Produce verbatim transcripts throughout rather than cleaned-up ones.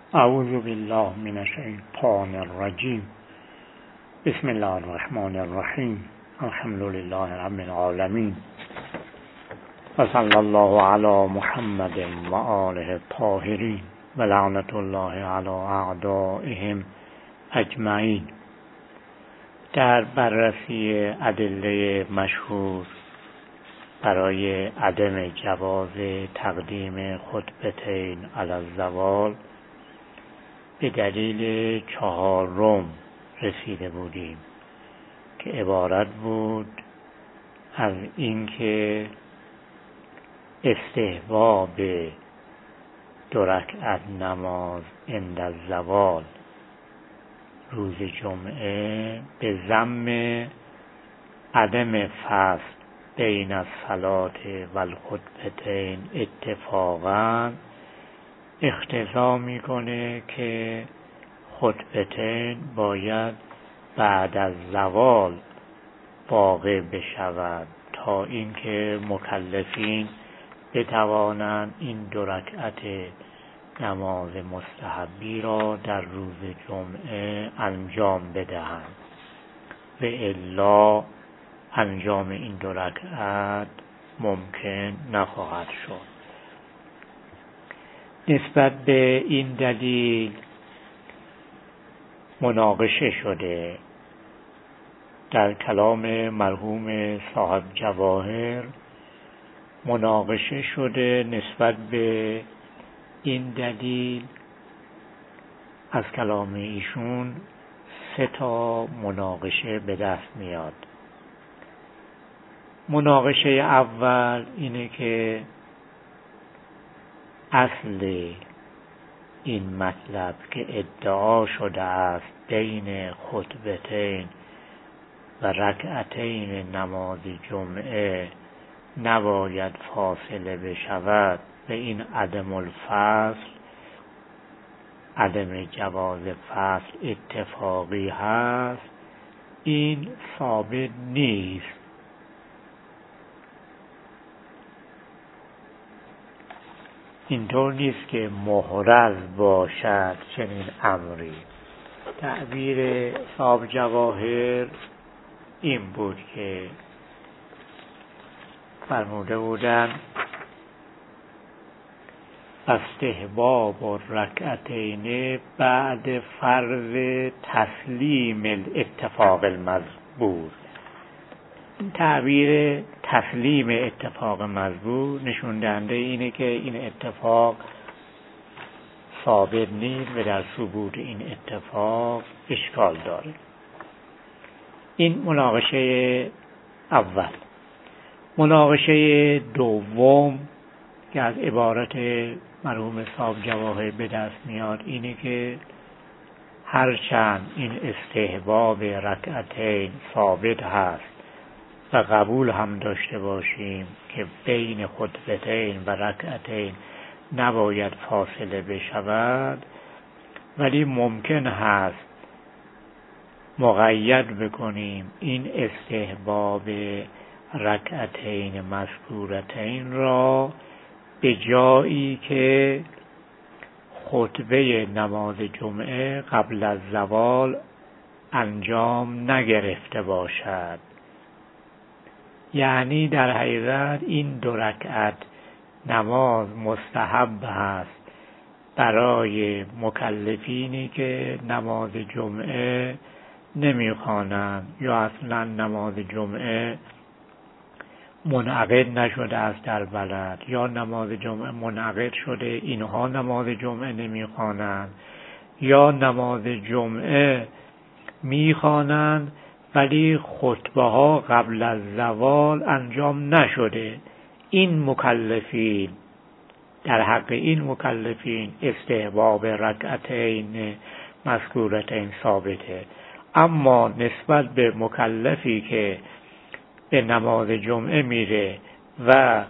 اعوذ بالله من الشیطان الرجیم. بسم الله الرحمن الرحیم. الحمد لله رب العالمین و صلی الله علی محمد و آله الطاهرین و لعنت الله علی اعدائهم اجمعین. در بررسی ادله مشهور برای عدم جواز تقدیم خطبتین علی الزوال به دلیل چهارم رسیده بودیم که عبارت بود از اینکه استحباب دو رکعت نماز عند الزوال روز جمعه به ضم عدم فصل بین الصلاة و الخطبتین اتفاقا اقتضا میکنه که خطبتین باید بعد از زوال واقع بشود تا اینکه مکلفین بتوانند این دو رکعت نماز مستحبی را در روز جمعه انجام بدهند و الا انجام این دو رکعت ممکن نخواهد شد. نسبت به این دلیل مناقشه شده. در کلام مرحوم صاحب جواهر مناقشه شده نسبت به این دلیل. از کلام ایشون سه تا مناقشه به دست میاد. مناقشه اول اینه که اصل این مطلب که ادعا شده است بین خطبتین و رکعتین نماز جمعه نباید فاصله بشود و این عدم الفصل، عدم جواز فصل اتفاقی هست، این ثابت نیست. اینطور نیست که محرز باشد چنین امری. تعبیر صاحب جواهر این بود که فرموده بودن استحباب الرکعتین بعد فرض تسلیم الاتفاق المذکور. این تعبیر تسلیم اتفاق مذکور نشون دهنده اینه که این اتفاق ثابت نیست و در ثبوت این اتفاق اشکال داره. این مناقشه اول. مناقشه دوم که از عبارت مرحوم صاحب جواهر به دست میاد اینه که هرچند این استحباب رکعتین ثابت هست و قبول هم داشته باشیم که بین خطبتین و رکعتین نباید فاصله بشود، ولی ممکن هست مقید بکنیم این استحباب رکعتین مذکورتین را به جایی که خطبه نماز جمعه قبل از زوال انجام نگرفته باشد. یعنی در حقیقت این دو رکعت نماز مستحب هست برای مکلفینی که نماز جمعه نمیخوانند یا اصلا نماز جمعه منعقد نشده است در بلد، یا نماز جمعه منعقد شده اینها نماز جمعه نمیخوانند، یا نماز جمعه میخوانند ولی خطبه ها قبل از زوال انجام نشده. این مکلفین، در حق این مکلفین استحباب رکعتین مذکورتین ثابته. اما نسبت به مکلفی که به نماز جمعه میره و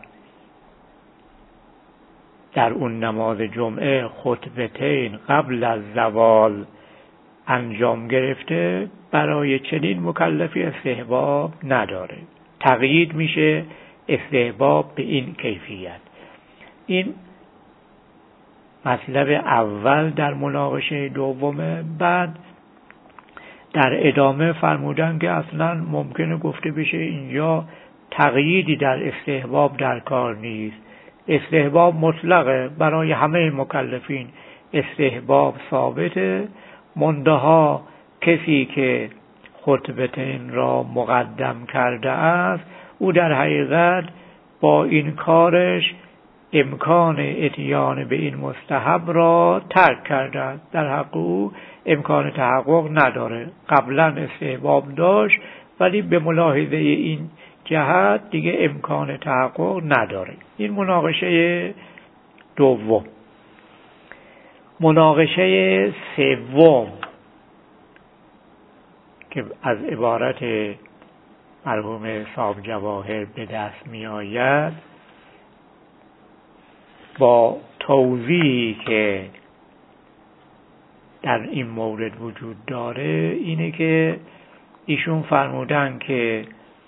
در اون نماز جمعه خطبتین قبل از زوال انجام گرفته، برای چنین مکلفی استحباب نداره. تقیید میشه، استحباب به این کیفیت. این مطلب اول در مناقشه دومه. بعد در ادامه فرمودن که اصلا ممکنه گفته بشه اینجا تقییدی در استحباب در کار نیست، استحباب مطلقه، برای همه مکلفین استحباب ثابته، منتها کسی که خطبتین را مقدم کرده است او در حقیقت با این کارش امکان اتیان به این مستحب را ترک کرده است، در حق او امکان تحقق نداره. قبلا استحباب داشت ولی به ملاحظه این جهت دیگه امکان تحقق نداره. این مناقشه دوم. مناقشه سوم که از عبارت مرحوم صاحب جواهر به دست می آید، با توضیحی که در این مورد وجود داره، اینه که ایشون فرمودن که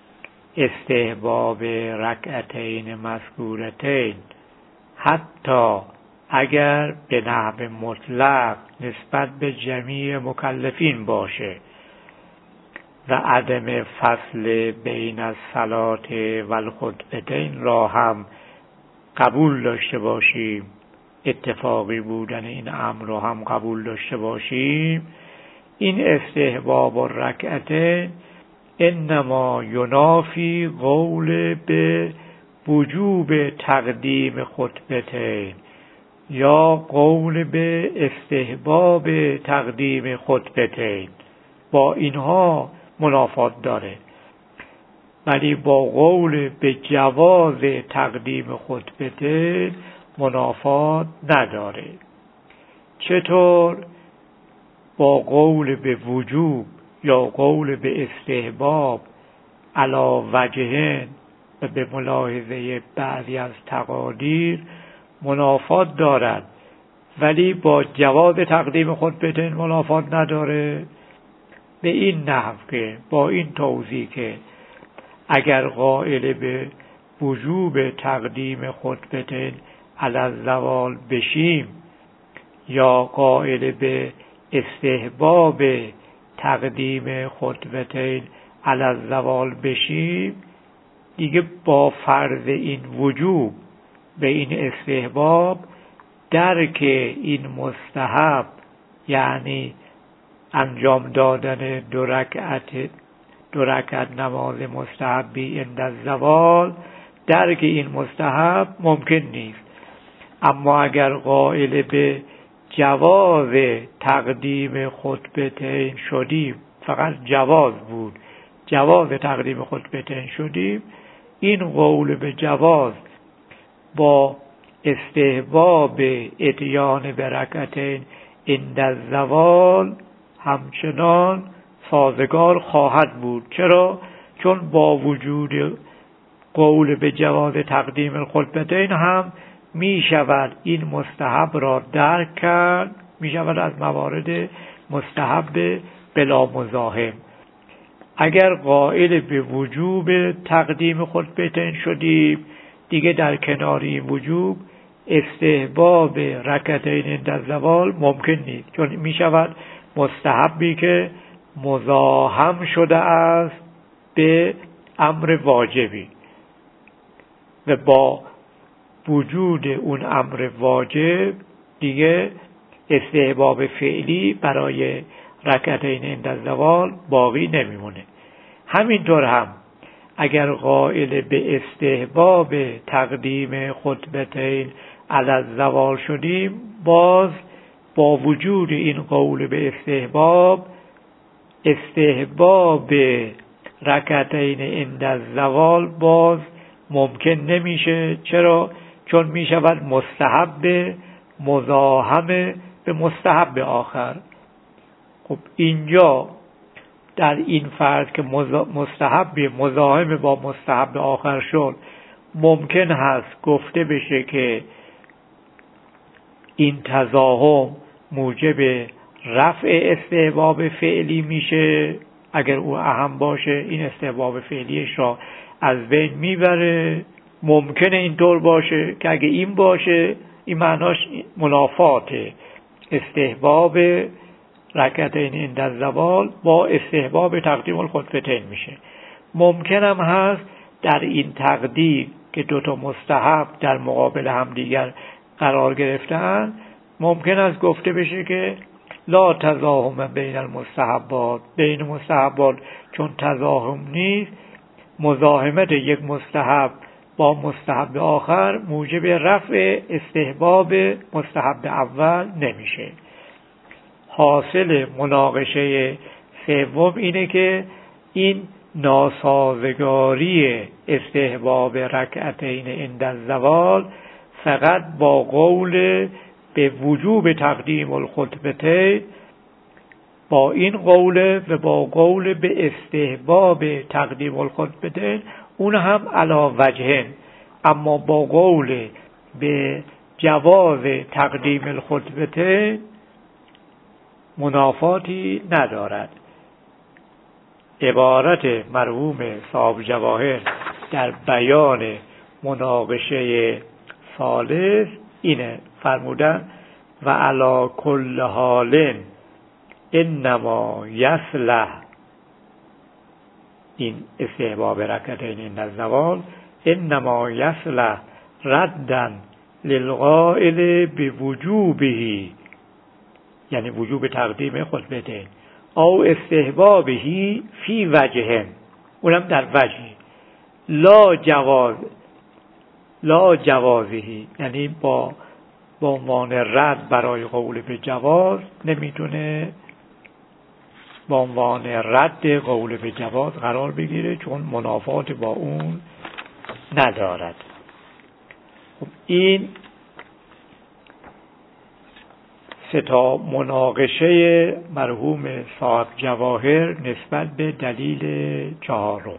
استحباب رکعتین مذکورتین حتی اگر به نحو مطلق نسبت به جمیع مکلفین باشه و عدم فصل بین الصلات و الخطبتین را هم قبول داشته باشیم، اتفاقی بودن این امر را هم قبول داشته باشیم، این استحباب الرکعتین انما ینافی قول به وجوب تقدیم خطبتین یا قول به استحباب تقدیم خطبتین، با اینها منافات داره، ولی با قول به جواز تقدیم خطبتین منافات نداره. چطور؟ با قول به وجوب یا قول به استحباب علی وجهین و به ملاحظه بعضی از تقادیر منافات دارد، ولی با جواز تقدیم خطبتین منافات نداره. به این نحو که با این توضیح که اگر قائل به وجوب تقدیم خطبتین علی الزوال بشیم یا قائل به استحباب تقدیم خطبتین علی الزوال بشیم، دیگه با فرض این وجوب به این استحباب درک این مستحب، یعنی انجام دادن دو رکعت دو رکعت نماز مستحبی عند الزوال، درک این مستحب ممکن نیست. اما اگر قائل به جواز تقدیم خطبتین شدیم، فقط جواز بود، جواز تقدیم خطبتین شدیم، این قول به جواز با استحباب اتیان به رکعتین عند الزوال همچنان سازگار خواهد بود. چرا؟ چون با وجود قول به جواز تقدیم الخطبتین هم می شود این مستحب را درک کرد، می شود از موارد مستحب بلا مزاحم. اگر قائل به وجوب تقدیم خطبتین شدیم، دیگه در کناری وجوب استحباب رکعتین عند الزوال ممکن نیست، چون می شود مستحبی که مزاحم شده است به امر واجبی و با وجود اون امر واجب دیگه استحباب فعلی برای رکعتین عند الزوال باقی نمیمونه. همینطور هم اگر قائل به استحباب تقدیم خطبتین علی الزوال شدیم، باز با وجود این قول به استحباب استحباب رکعتین عند الزوال باز ممکن نمیشه. چرا؟ چون میشود مستحب مزاحم به مستحب آخر. خب اینجا در این فرض که مستحب مزاحم با مستحب آخر شد، ممکن هست گفته بشه که این تزاحم موجب رفع استحباب فعلی میشه. اگر او اهم باشه این استحباب فعلیش را از بین میبره. ممکنه اینطور باشه که اگه این باشه این معناش منافات استحباب رکعتین عند الزوال با استحباب تقدیم الخطبتین میشه. ممکن هم هست در این تقدیم که دوتا مستحب در مقابل هم دیگر قرار گرفتن، ممکن است گفته بشه که لا تزاحم بین المستحبات، بین مستحبات چون تزاحم نیست، مزاحمت یک مستحب با مستحب آخر موجب رفع استحباب مستحب اول نمیشه. حاصل مناقشه سوم اینه که این ناسازگاری استحباب رکعتین عند الزوال فقط با قول به وجوب تقدیم الخطبتین، با این قول و با قول به استحباب تقدیم الخطبتین اون هم علی وجهن، اما با قول به جواز تقدیم الخطبتین منافاتی ندارد. عبارت مرحوم صاحب جواهر در بیان مناقشه ثالث اینه، فرمودن و علی کل حال انما یصلح، این استحباب رکعتین عند الزوال، انما یصلح ردا للقائل بوجوبه، یعنی وجوب تقدیم خطبتین، او استحبابه فی وجه، اونم در وجهی، لا جواز لا جوازهی، یعنی با با عنوان رد برای قول به جواز نمیتونه با عنوان رد قول به جواز قرار بگیره چون منافات با اون ندارد. خب این سه تا مناقشه مرحوم صاحب جواهر نسبت به دلیل چهارم.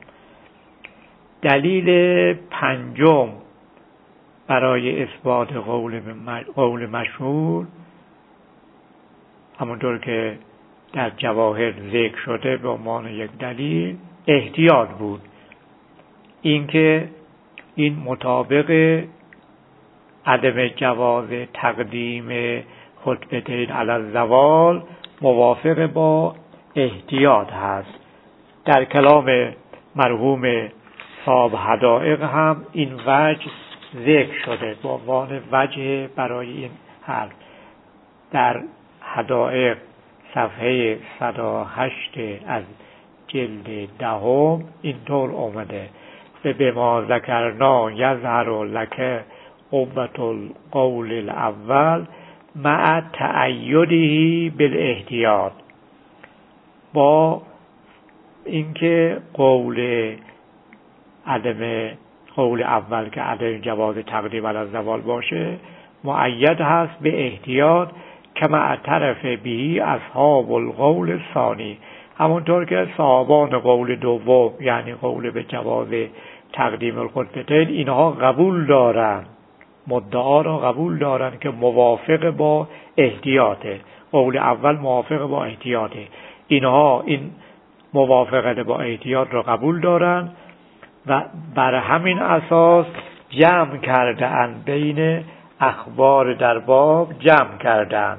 دلیل پنجم برای اثبات قول قول مشهور، همونطور که در جواهر ذکر شده به عنوان یک دلیل، احتیاط بود. اینکه این مطابق عدم جواز تقدیم خطبتین علی الزوال موافق با احتیاط هست. در کلام مرحوم صاحب حدائق هم این وجه ذکر شده به عنوان وجه برای این حرف. در حدائق صفحه صد و هشت از جلد دهم اینطور اومده: و به ما ذکرنا یظهر لک قوة القول الاول مع تأییده بالاحتیاط، با اینکه قول عدم قول اول که عدم جواز تقدیم علی الزوال باشه مؤید هست به احتیاط، کما اعترف به اصحاب القول الثانی، همونطور که صاحبان قول دوم یعنی قول به جواز تقدیم الخطبتین اینها قبول دارن، مدعا را قبول دارن که موافق با احتیاطه، قول اول موافق با احتیاطه، اینها این موافقت با احتیاط را قبول دارن و بر همین اساس جمع کردن بین اخبار در باب جمع کردن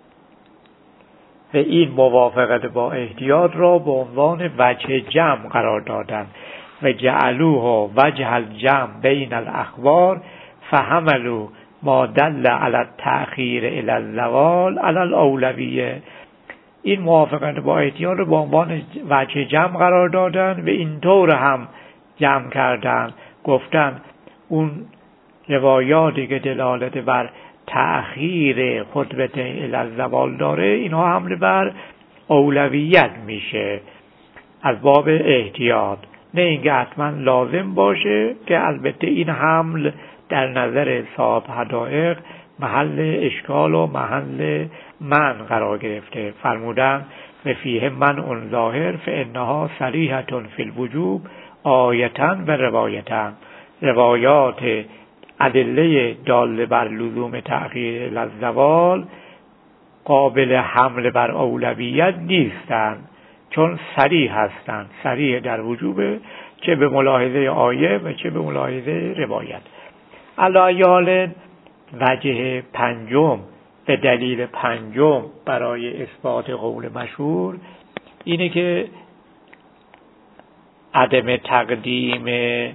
و این موافقت با احتیاط را به عنوان وجه جمع قرار دادن و جعلوه وجه الجمع بین الاخبار فحملوا ما دل علی التأخیر الی الزوال علی الاولویه. این موافقت با احتیاط را به عنوان وجه جمع قرار دادن و اینطور هم جمع کردن، گفتن اون روایاتی که دلالت بر تأخیر خطبتین الی الزوال داره اینها حمل بر اولویت میشه از باب احتیاط، نه اینکه حتما لازم باشه، که البته این حمل در نظر صاحب حدائق محل اشکال و محل من قرار گرفته. فرمودن و فیه من اون ظاهر فانها صریحة فی الوجوب آیتاً و روایتاً، روایات ادله داله بر لزوم تأخیر الزوال قابل حمل بر اولویت نیستند چون صریح هستند، صریح در وجوب، چه به ملاحظه آیه و چه به ملاحظه روایت. علی حال وجه پنجم به دلیل پنجم برای اثبات قول مشهور اینه که عدم تقدیم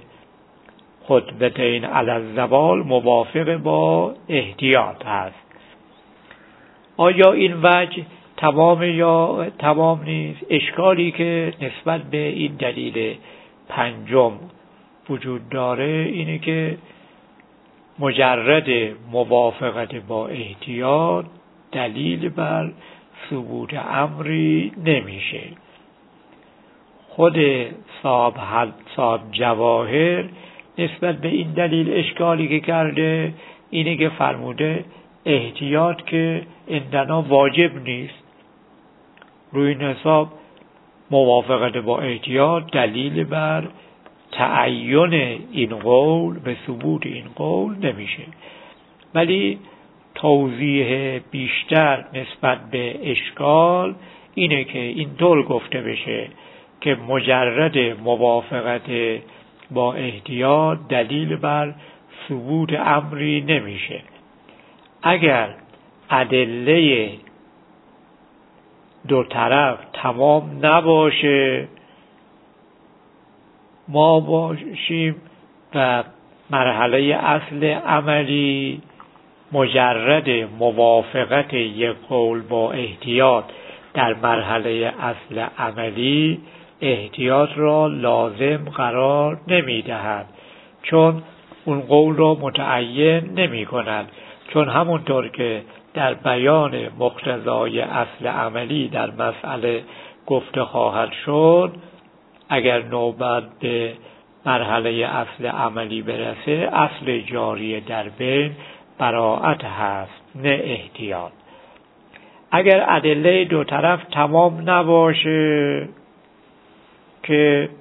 خطبتین علی الزوال موافق با احتیاط هست. آیا این وجه تمام یا تمام نیست؟ اشکالی که نسبت به این دلیل پنجم وجود داره اینه که مجرد موافقت با احتیاط دلیل بر ثبوت امری نمیشه. خود صاحب صاحب جواهر نسبت به این دلیل اشکالی که کرده اینه که فرموده احتیاط که عندنا واجب نیست. روی این حساب موافقت با احتیاط دلیل بر تعین این قول به ثبوت این قول نمیشه. ولی توضیح بیشتر نسبت به اشکال اینه که اینطور گفته بشه که مجرد موافقت با احتیاط دلیل بر ثبوت امری نمیشه. اگر ادله دو طرف تمام نباشه، ما باشیم و مرحله اصل عملی مجرد موافقت یک قول با احتیاط در مرحله اصل عملی احتیاط را لازم قرار نمی دهد، چون اون قول را متعین نمی کند. چون همونطور که در بیان مقتضای اصل عملی در مسئله گفته خواهد شد، اگر نوبت به مرحله اصل عملی برسه اصل جاری در بین براءت هست نه احتیاط. اگر ادله دو طرف تمام نباشه که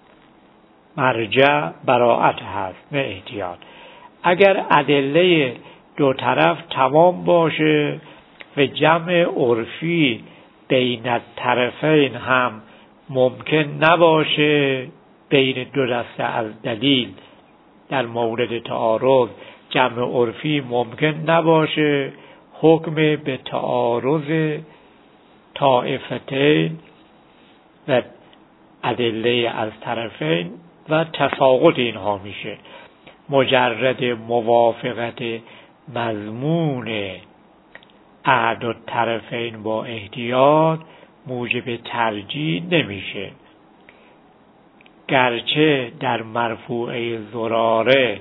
مرجع براءت هست نه احتیاط. اگر ادله دو طرف تمام باشه و جمع عرفی بین الطرفین هم ممکن نباشه، بین دو دسته از دلیل در مورد تعارض جمع عرفی ممکن نباشه، حکم به تعارض طائفتین و ادله از طرفین و تساقط اینها میشه. مجرد موافقت مضمون احد الطرفین با احتیاط موجب ترجیح نمیشه. گرچه در مرفوعه زراره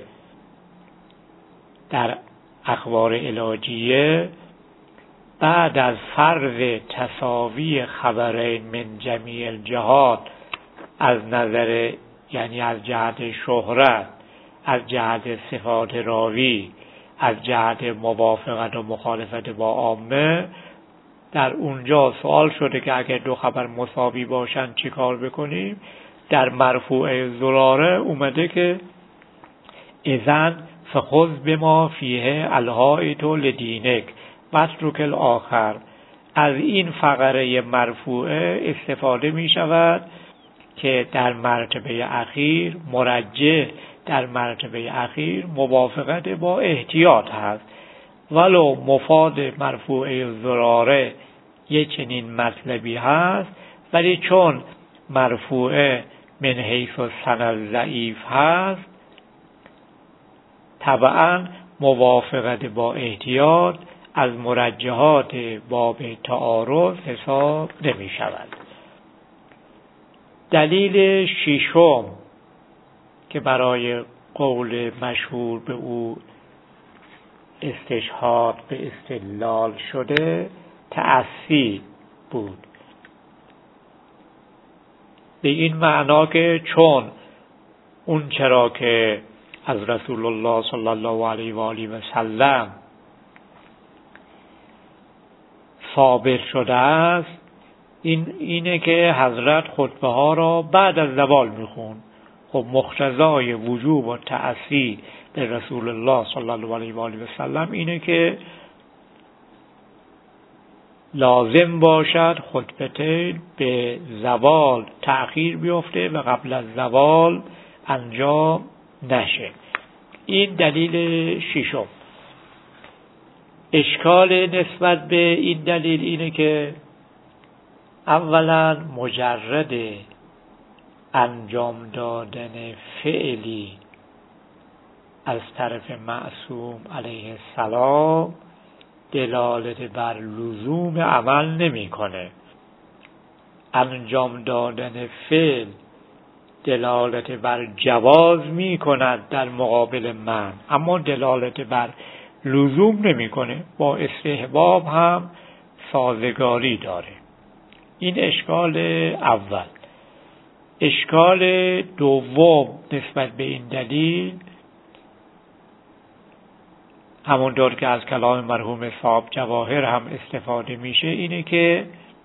در اخبار علاجیه بعد از فرض تساوی خبرین من جمیع الجهات از نظر، یعنی از جهت شهرت، از جهت صفات راوی، از جهت موافقت و مخالفت با عامه، در اونجا سوال شده که اگر دو خبر مساوی باشن چی کار بکنیم؟ در مرفوع زراره اومده که اذن فخذ بما فیه الهایت لدینک واترک الاخر. از این فقره مرفوعه استفاده می شود که در مرتبه اخیر مرجح در مرتبه اخیر موافقت با احتیاط هست. ولو مفاد مرفوعه زراره یک چنین مطلبی هست، ولی چون مرفوعه من حیث السند ضعیف هست، طبعا موافقت با احتیاط از مرجحات باب تعارض حساب نمی شود. دلیل ششم که برای قول مشهور به او استشهاد به استدلال شده تأسی بود، به این معنا که چون اون چرا که از رسول الله صلی الله علیه و آله و سلم ثابت شده است، این اینه که حضرت خطبه ها را بعد از زوال میخون. خب مقتضای وجوب و تأسی به رسول الله صلی الله علیه و آله و سلم اینه که لازم باشد خطبتین به زوال تأخیر بیفته و قبل از زوال انجام نشه. این دلیل ششم. اشکال نسبت به این دلیل اینه که اولا مجرد انجام دادن فعلی از طرف معصوم علیه السلام دلالت بر لزوم عمل نمی‌کنه. انجام دادن فعل دلالت بر جواز می‌کند در مقابل من، اما دلالت بر لزوم نمی‌کنه، با استحباب هم سازگاری داره. این اشکال اول. اشکال دوم نسبت به این دلیل، همونطور که از کلام مرحوم صاحب جواهر هم استفاده میشه، اینه که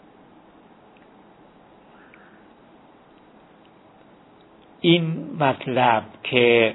این مطلب که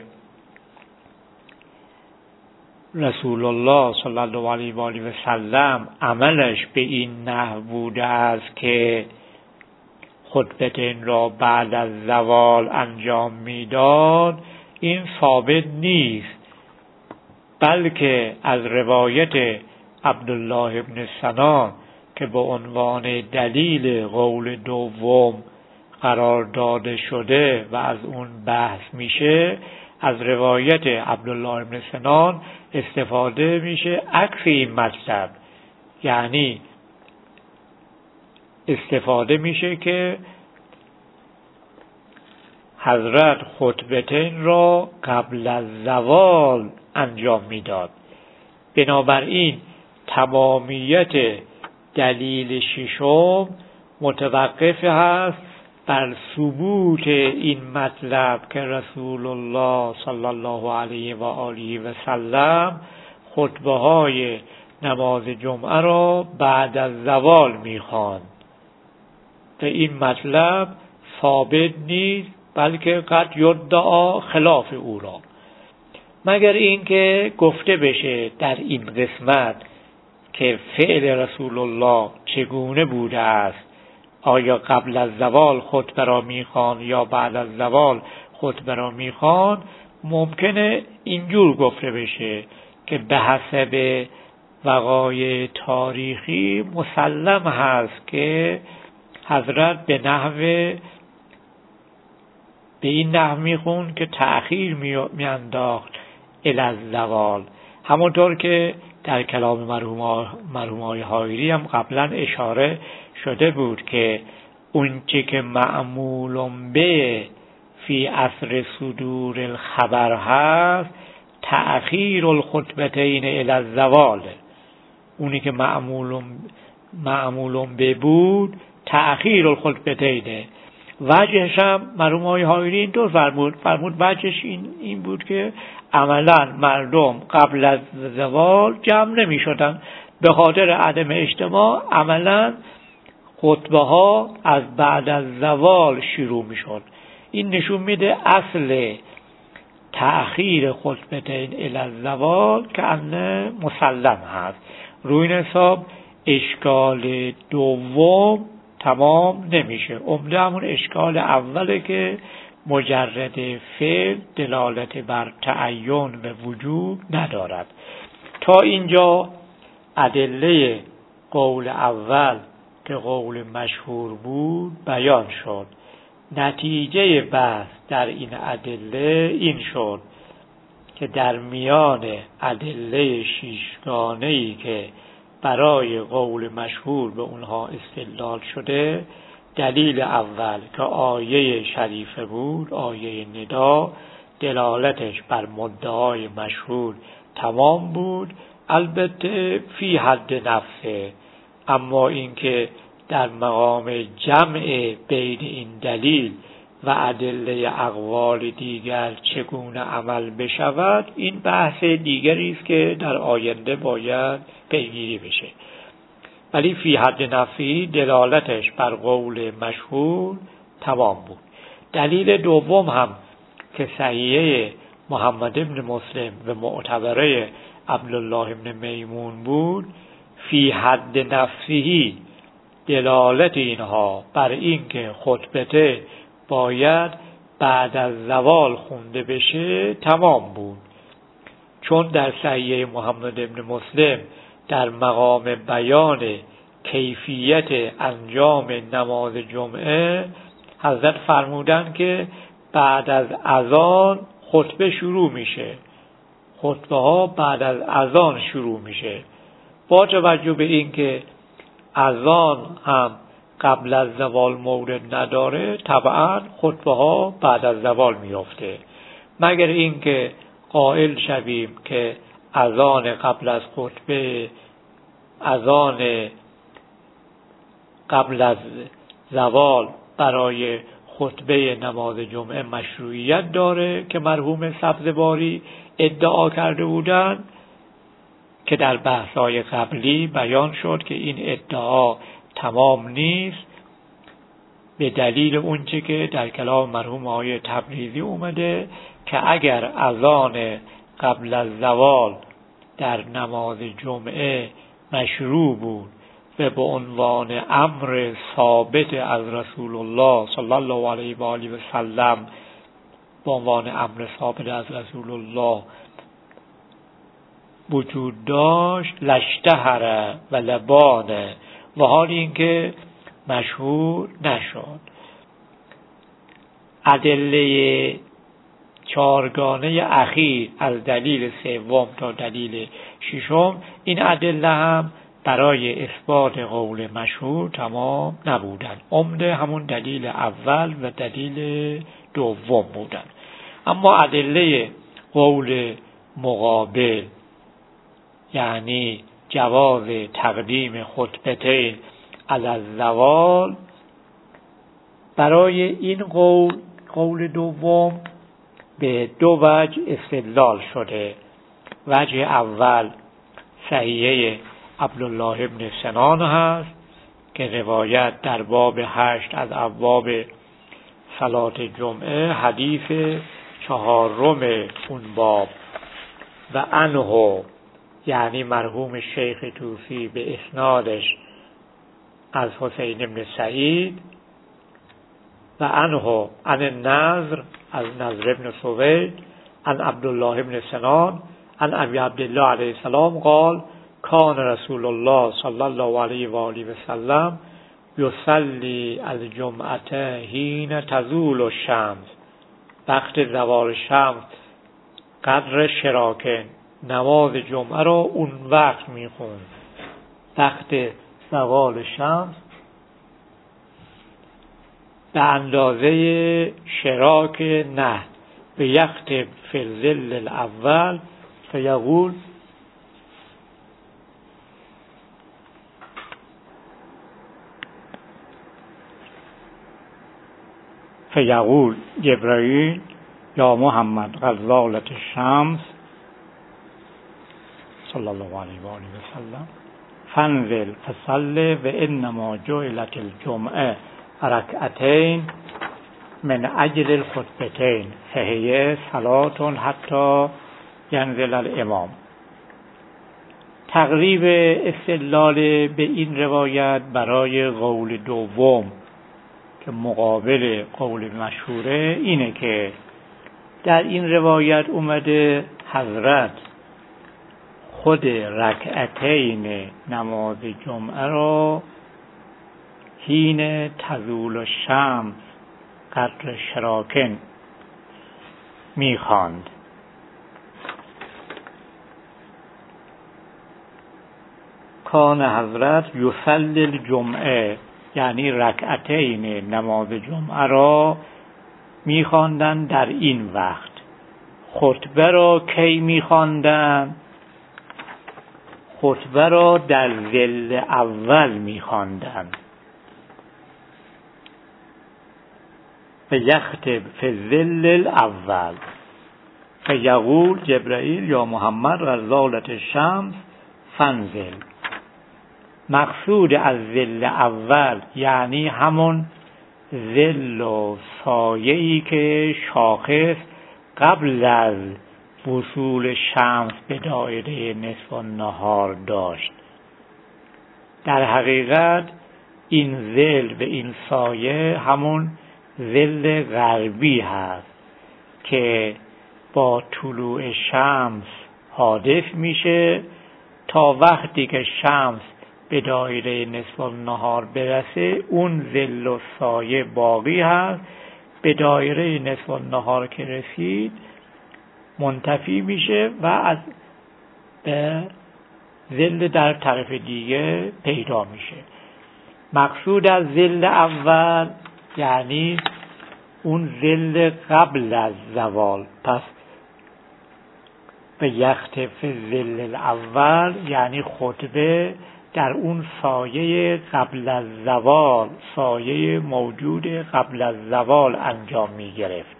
رسول الله صلی الله علیه و آله و سلم عملش به این نحو بوده است که خطبتین را بعد از زوال انجام میداد، این ثابت نیست، بلکه از روایت عبدالله ابن سنان که به عنوان دلیل قول دوم قرار داده شده و از اون بحث میشه، از روایت عبدالله ابن سنان استفاده میشه عکس این مطلب، یعنی استفاده میشه که حضرت خطبتین را قبل از زوال انجام میداد. بنابراین تمامیت دلیل ششم متوقف هست بر ثبوت این مطلب که رسول الله صلی الله علیه و آله و سلم خطبه های نماز جمعه را بعد از زوال میخواند. و این مطلب ثابت نیست، بلکه قد یدعا خلاف او را، مگر اینکه گفته بشه در این قسمت که فعل رسول الله چگونه بوده است، آیا قبل از زوال خطبه را میخوان یا بعد از زوال خطبه را میخوان. ممکنه اینجور گفته بشه که به حسب وقایع تاریخی مسلم هست که حضرت به نحو به این نحو میخون که تأخیر میانداخت الی الزوال، همونطور که در کلام مرحوم آقای حایری هم قبلا اشاره شده بود که اون چه که معمول به فی عصر صدور الخبر هست تأخیر الخطبتین الی الزوال، اونی که معمول معمول به بود تأخیر الخطبتین. وجهش هم مرحوم آقای حایری اینطور فرمود فرمود وجهش این این بود که عملا مردم قبل از زوال جمع نمی شدن، به خاطر عدم اجتماع عملا خطبه ها از بعد از زوال شروع می شد. این نشون میده اصل تأخیر خطبتین الی الزوال که انه مسلم هست. روی این حساب اشکال دوم تمام نمیشه. عمده همون اشکال اوله که مجرد فعل دلالت بر تعین و وجوب ندارد. تا اینجا ادله قول اول که قول مشهور بود بیان شد. نتیجه بحث در این ادله این شد که در میان ادله شیشگانه‌ای که برای قول مشهور به اونها استدلال شده، دلیل اول که آیه شریفه بود، آیه ندا، دلالتش بر مدعای مشهور تمام بود، البته فی حد نفسه، اما اینکه در مقام جمع بین این دلیل و ادله اقوال دیگر چگونه عمل بشود، این بحث دیگری است که در آینده باید پیگیری بشه. ولی فی حد نفی دلالتش بر قول مشهور تمام بود. دلیل دوم هم که صحیحه محمد ابن مسلم و معتبره عبدالله ابن میمون بود، فی حد نفسی دلالت اینها بر این که خطبته باید بعد از زوال خونده بشه تمام بود، چون در صحیح محمد ابن مسلم در مقام بیان کیفیت انجام نماز جمعه حضرت فرمودن که بعد از اذان خطبه شروع میشه، خطبه ها بعد از اذان شروع میشه. با توجه به این که اذان هم قبل از زوال مورد نداره، طبعا خطبه ها بعد از زوال میفته، مگر اینکه قائل شویم که اذان قبل از خطبه، اذان قبل از زوال برای خطبه نماز جمعه مشروعیت داره که مرحوم سبزواری ادعا کرده بودند که در بحث‌های قبلی بیان شد که این ادعا تمام نیست، به دلیل اونچه که در کلام مرحوم آقای تبریزی اومده که اگر اذان قبل از زوال در نماز جمعه مشروع بود و به عنوان امر ثابت از رسول الله صلی الله علیه و آله و سلم، به عنوان امر ثابت از رسول الله وجود داشت، لشتهر و لبانه، و حال اینکه مشهور نشد. ادله چهارگانه اخیر از دلیل سوم تا دلیل ششم، این ادله هم برای اثبات قول مشهور تمام نبودند. عمده همون دلیل اول و دلیل دوم بودند. اما ادله قول مقابل، یعنی جواز تقدیم خطبتین علی الزوال، برای این قول قول دوم به دو وجه استدلال شده. وجه اول صحیحه عبدالله ابن سنان هست که روایت در باب هشت از ابواب صلات جمعه، حدیث چهارم اون باب، و عنه یعنی مرحوم شیخ طوسی به اسنادش از حسین ابن سعید، و عنه عن النضر از نضر ابن سوید عن عبدالله ابن سنان عن ابی عبدالله علیه السلام قال کان رسول الله صلی الله علیه و آله و سلم یصلی الجمعه حین تزول الشمس، وقت زوال شمس قدر شراکن، نماز جمعه را اون وقت میخوند، وقت زوال شمس به اندازه شراک نه، به یختب فی الظل الاول فیقول فیقول جبرائیل یا محمد قد زالت الشمس صلی الله علیه و آله و سلم فانزل فصل و انما جعلت الجمعه رکعتین من اجل الخطبتین فهی صلات حتی ینزل الامام. تقریب استدلال به این روایت برای قول دوم که مقابل قول مشهوره اینه که در این روایت اومده حضرت خود رکعتین نماز جمعه را حین تزول الشمس قدر شراکن میخواند. کان حضرت یصلی الجمعه، یعنی رکعتین نماز جمعه را میخواندن در این وقت. خطبه را کی میخواندن؟ خطبه را در ظل اول میخواندن. و یختب فی الظل الاول فیقول جبرائیل یا محمد قد زالت الشمس فانزل. مقصود از ظل اول یعنی همون ظل و سایه‌ای که شاخص قبل از وصول شمس به دایره نصف النهار داشت. در حقیقت این ظل و این سایه همون ظل غربی هست که با طلوع شمس حادث میشه تا وقتی که شمس به دایره نصف النهار برسه اون ظل و سایه باقی هست. به دایره نصف النهار که رسید منتفی میشه و از به ظل در طرف دیگه پیدا میشه. مقصود از ظل اول یعنی اون ظل قبل از زوال. پس به یختف ظل الاول یعنی خطبه در اون سایه قبل از زوال، سایه موجود قبل از زوال انجام می گرفت.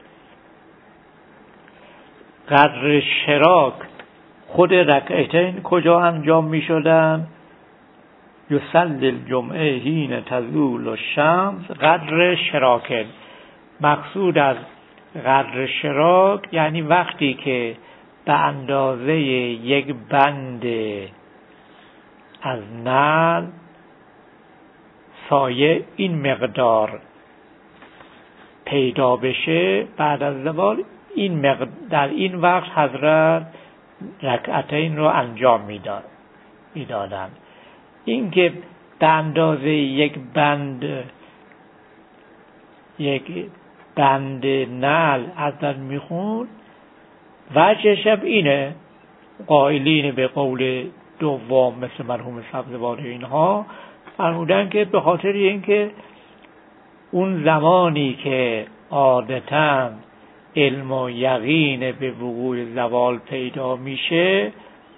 قدر شراک خود رکعتین کجا انجام می شدن؟ یصلی الجمعه حین تزول الشمس قدر شراکن. مقصود از قدر شراک یعنی وقتی که به اندازه یک بند از نعل سایه این مقدار پیدا بشه بعد از زوال، این مقدار در این وقت حضرت رکعتین رو انجام میداد میدادن. این که به اندازه یک بند یک بند نعل حضرت میخوند وجهش اینه. قائلین به قول دوم مثل مرحوم سبزواری اینها فرمودن که به خاطر اینکه اون زمانی که عادتاً علم و یقین به وقوع زوال پیدا میشه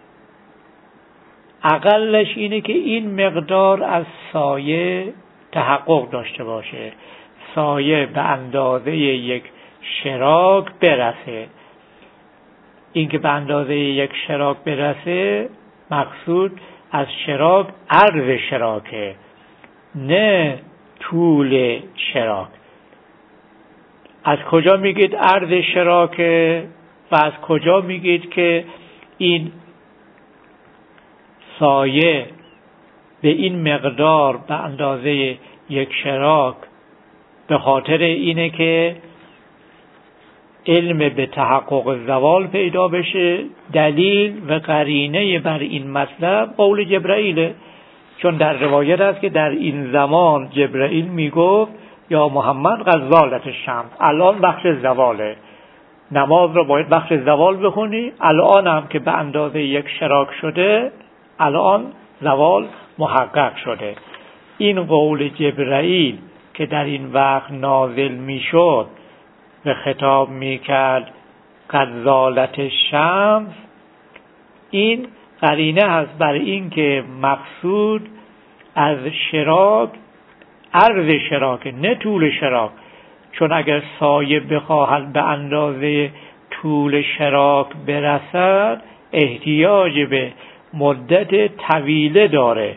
اقلش اینه که این مقدار از سایه تحقق داشته باشه، سایه به اندازه یک شراک برسه. این که به اندازه یک شراک برسه مقصود از شراک عرض شراکه، نه طول شراک. از کجا میگید عرض شراکه و از کجا میگید که این سایه به این مقدار به اندازه یک شراک؟ به خاطر اینه که علم به تحقق زوال پیدا بشه. دلیل و قرینه بر این مطلب قول جبرائیله، چون در روایت هست که در این زمان جبرائیل میگفت یا محمد قد زالت الشمس، الان وقت زواله، نماز رو باید وقت زوال بخونی. الان هم که به اندازه یک شراک شده الان زوال محقق شده. این قول جبرائیل که در این وقت نازل میشد و خطاب میکرد قد زالت الشمس، این قرینه هست بر این که مقصود از شراک عرض شراک نه طول شراک. چون اگر سایه بخواهد به اندازه طول شراک برسد احتیاج به مدت طویله داره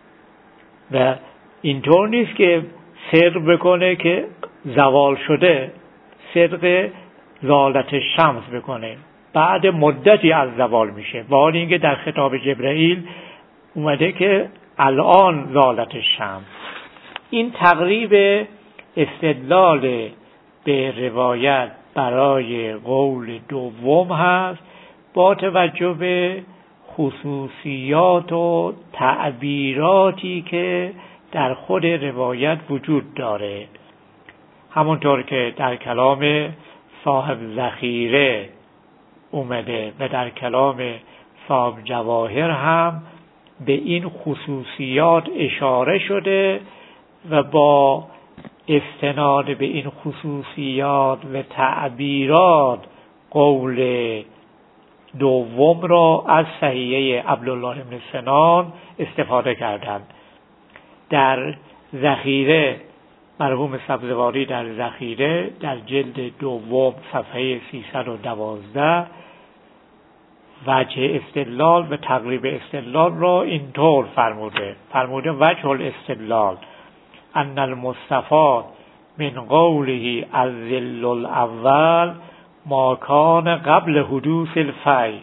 و اینطور نیست که سر بکنه که زوال شده، صدق زالت شمس بکنه، بعد مدتی از زوال میشه. با اینکه در خطاب جبرائیل اومده که الان زالت شمس. این تقریب استدلال به روایت برای قول دوم هست با توجه به خصوصیات و تعبیراتی که در خود روایت وجود داره. همونطور که در کلام صاحب ذخیره اومده و در کلام صاحب جواهر هم به این خصوصیات اشاره شده و با استناد به این خصوصیات و تعبیرات قول دوم را از صحیحه عبدالله بن سنان استفاده کردند. در ذخیره مرحوم سبزواری در ذخیره در جلد دوم صفحه سیصد و دوازده وجه استدلال و تقریب استدلال را اینطور فرموده فرموده وجه الاستدلال ان المستفاد من قوله الظل الاول ما کان قبل حدوث الفی.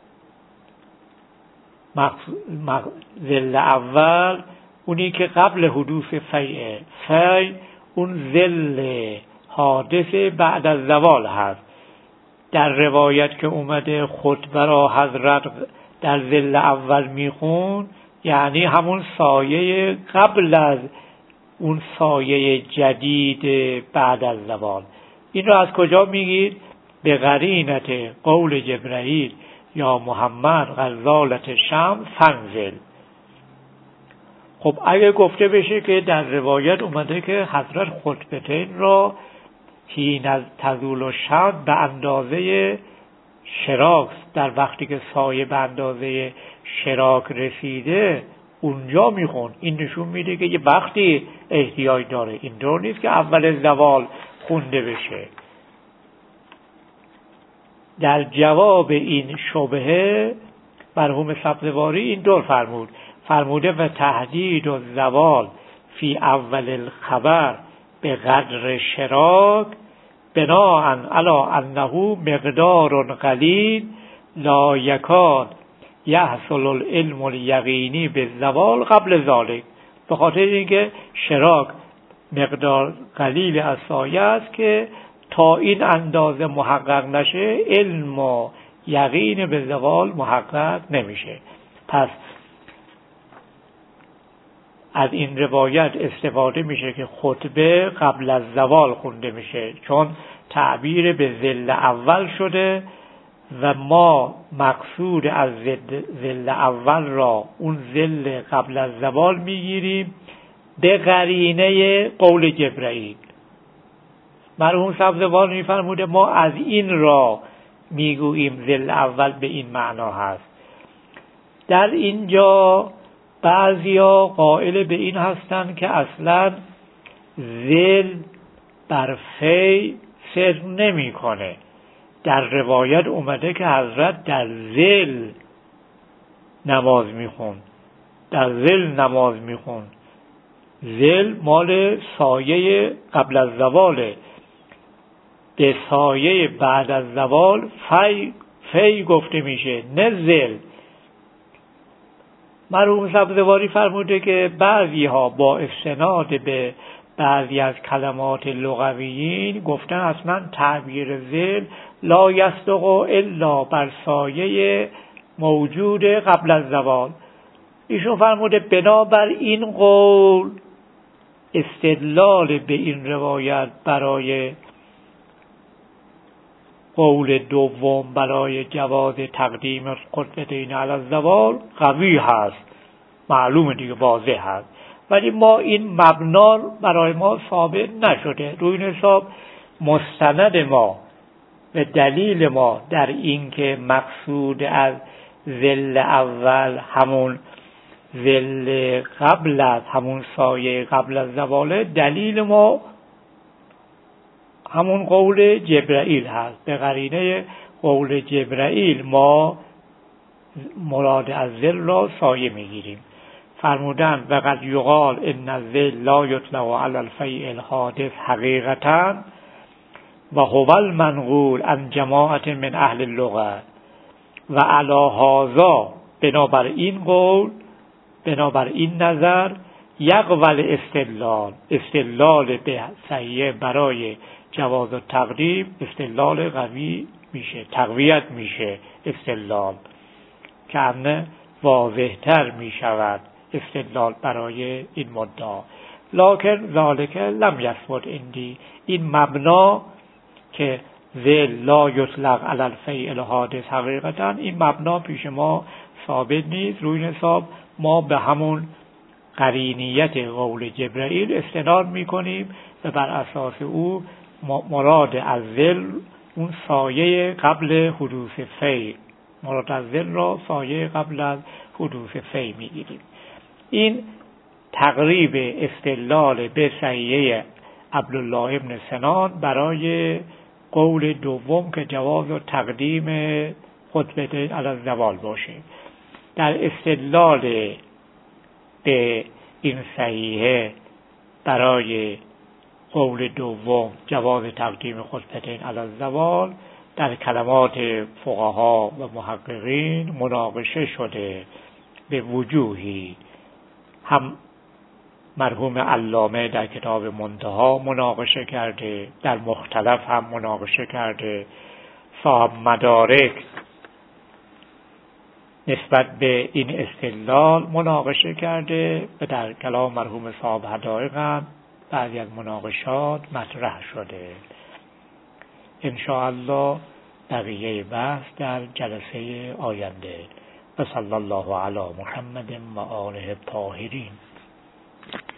ظل اول اونی که قبل حدوث فیه، فی اون ظل حادث بعد از زوال هست. در روایت که اومده خطبه را حضرت در ظل اول میخون یعنی همون سایه قبل از اون سایه جدید بعد از زوال. این رو از کجا میگید؟ به قرینت قول جبرائیل یا محمد غزالت شمس فنزل. خب اگه گفته بشه که در روایت اومده که حضرت خطبتین را حین از تزول و شمس به اندازه شراک، در وقتی که سایه به اندازه شراک رسیده اونجا میخون، این نشون میده که یه وقتی احتیاج داره، اینطور نیست که اول زوال خونده بشه. در جواب این شبهه مرحوم سبزواری اینطور فرمود، فرموده و تهدید و زوال فی اول الخبر به قدر شراک بناء علی انه مقدار قلیل لا یکاد یحصل العلم الیقینی به زوال قبل ذالک. به خاطر اینکه شراک مقدار قلیل از سایه است که تا این اندازه محقق نشه علم و یقین به زوال محقق نمیشه. پس از این روایت استفاده میشه که خطبه قبل از زوال خونده میشه، چون تعبیر به ظل اول شده و ما مقصود از ظل اول را اون ظل قبل از زوال میگیریم به قرینه قول جبرائیل. مرحوم سبزوار میفرموده ما از این را میگوییم ظل اول به این معنا هست. در اینجا بعضیا قائل به این هستند که اصلا ظل بر فی سر نمی کنه. در روایت اومده که حضرت در ظل نماز میخون، در ظل نماز میخون. ظل مال سایه قبل از زواله، به سایه بعد از زوال فی, فی گفته میشه، نه ظل. مرحوم سبزواری فرموده که بعضی ها با استناد به بعضی از کلمات لغویین گفتن اصلا تعبیر ظل لا یصدق الا بر سایه موجود قبل از زوال. ایشون فرموده بنابر این قول استدلال به این روایت برای قول دوم برای جواز تقدیم خطبتین علی الزوال قوی هست، معلومه دیگه، واضح هست، ولی ما این مبنا برای ما ثابت نشده. روی این حساب مستند ما و دلیل ما در این که مقصود از ظل اول همون ظل قبل از همون سایه قبل از زواله، دلیل ما همون قول جبرائیل هست. به قرینه قول جبرائیل ما مراد از ظل را سایه میگیریم. فرمودن و قد یقال ان الظل لا یطلق علی الفیء الحادث حقیقتا و هو المنقول عن جماعت من اهل اللغت و علی هذا، بنابر این قول، بنابر این نظر، یقبل استدلال، استدلال به صحیح برای جواز و تقدیم استدلال قوی میشه، تقویت میشه استدلال، که همه واضحتر میشود استدلال برای این مدعا. لکن ذالک لم یثبت عندی، این مبنا که ذل لا یطلق علی الفیء الحادث حقیقتا، این مبنا پیش ما ثابت نیست. روی این حساب ما به همون قرینیت قول جبرائیل استناد میکنیم و بر اساس او مراد از ذل اون سایه قبل حدوث فی، مراد از ذل را سایه قبل از حدوث فی میگیریم. این تقریب استدلال به صحیحه عبدالله ابن سنان برای قول دوم که جواز و تقدیم خطبتین علی الزوال باشه. در استدلال به این صحیحه برای قول دوم جواز تقدیم خطبتین علی الزوال در کلمات فقها و محققین مناقشه شده به وجوهی. هم مرحوم علامه در کتاب منتها مناقشه کرده، در مختلف هم مناقشه کرده، صاحب مدارک نسبت به این استدلال مناقشه کرده و در کلام مرحوم صاحب حدائق هم بعضی از مناقشات مطرح شده. ان شاء الله بقیه بحث در جلسه آینده. و صلی الله علی محمد و آله الطاهرین.